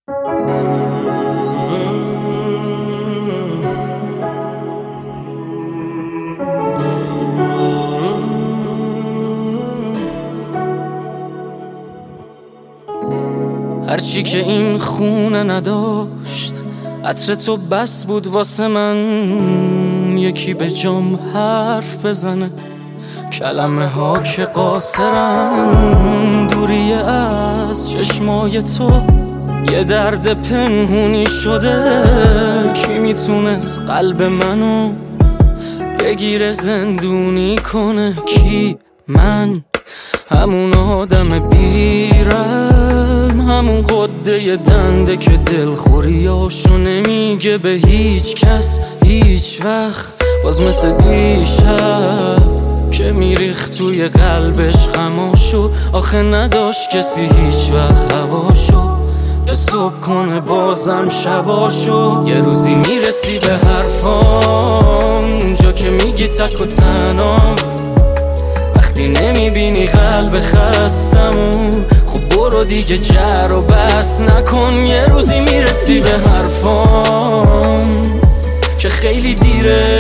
هرچی که این خونه نداشت عطر تو بس بود واسه من، یکی به جام حرف بزنه، کلمه ها که قاصرن، دوری از چشمای تو یه درد پنهونی شده. کی میتونست قلب منو بگیره زندونی کنه؟ کی؟ من همون آدم بیرم، همون قده دنده که دلخوریاشو نمیگه به هیچ کس هیچ وقت، باز مثل دیشب که میریخت توی قلبش غماشو. آخه نداشت کسی هیچ وقت هواشو که صبح کنه بازم شباشو. یه روزی میرسی به حرفام اونجا که میگی تک و تنام، وقتی نمیبینی قلب خستمو خب برو دیگه جر و بس نکن. یه روزی میرسی به حرفام که خیلی دیره،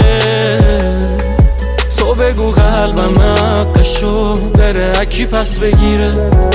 تو بگو قلبم حقشو بره اکی پس بگیره.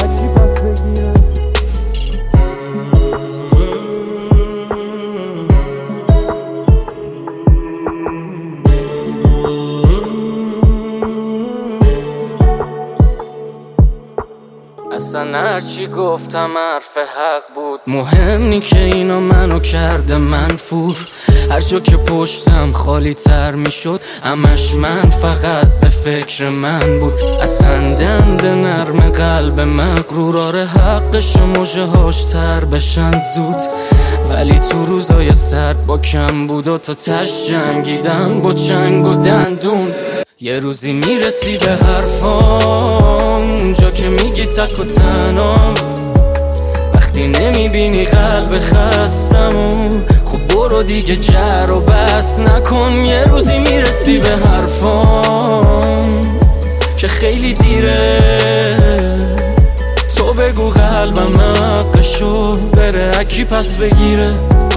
اصلا هرچی گفتم حرف حق بود، مهم نی که اینا منو کرده منفور. هر جا که پشتم خالی تر میشد همش من فقط به فکر من بود. اصلا دند نرم قلب مغرور، آره حقش موجه هاش تر بشن زود، ولی تو روزای سرد با کم بود و تا تش جنگیدم با چنگ و دندون. یه روزی میرسی به حرفام اونجا که میگی تک و تنام، وقتی نمیبینی قلب خستمو خب برو دیگه جر و بس نکن. یه روزی میرسی به حرفام که خیلی دیره، تو بگو قلبم حقشو بره اکی پس بگیره.